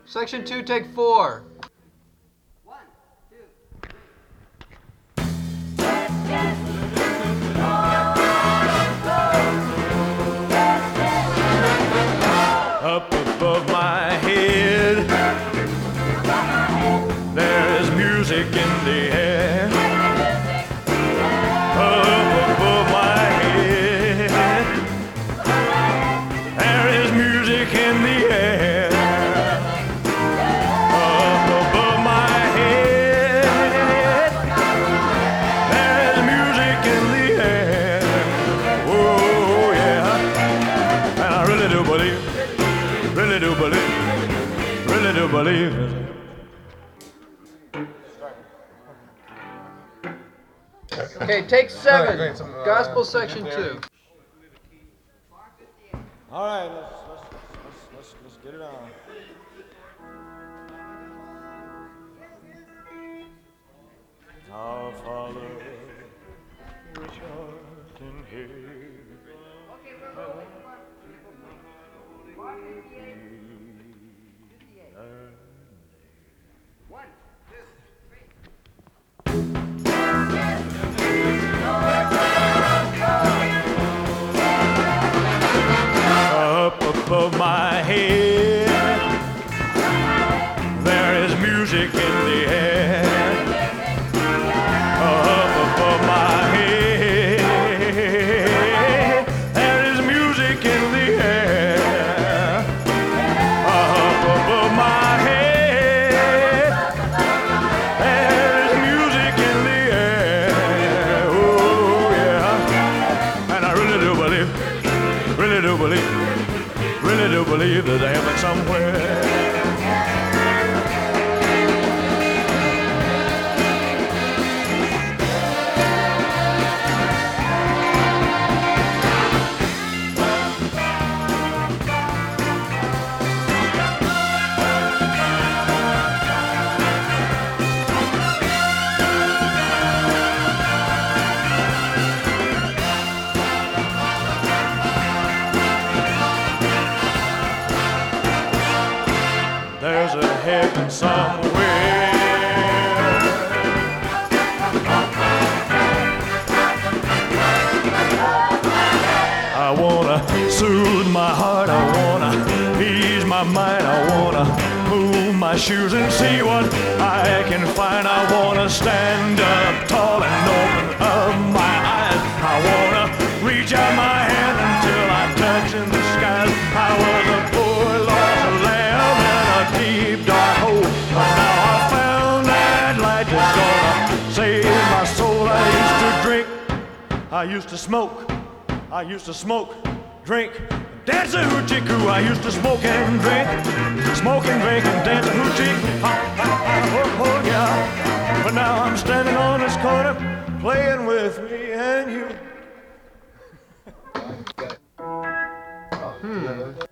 Section 2, take 4. Up above my head, there's music in the air. Up above my head, there is music in the air. Up above my head, there's music in the air. Oh yeah, and I really do believe. Really do believe it. Okay, take 7. Gospel section 2. All right, let's get it on. Our Father, which art in heaven. Up above my head, there is music in the air. Up above my head, there is music in the air. Up above my head, there is music in the air. Oh yeah, and I really do believe there's a heaven somewhere. There's a heaven somewhere. I wanna soothe my heart, I wanna ease my mind, I wanna move my shoes and see what I can find. I wanna stand up tall and open up my eyes. I wanna reach out my hand until I touch in the skies. I was a poor lost lamb in a deep dark hole, but now I found that light that's gonna save my soul. I used to smoke, drink, dance a hoochie coo. I used to smoke and drink, and dance a hoochie coo. Oh yeah. But now I'm standing on this corner, playing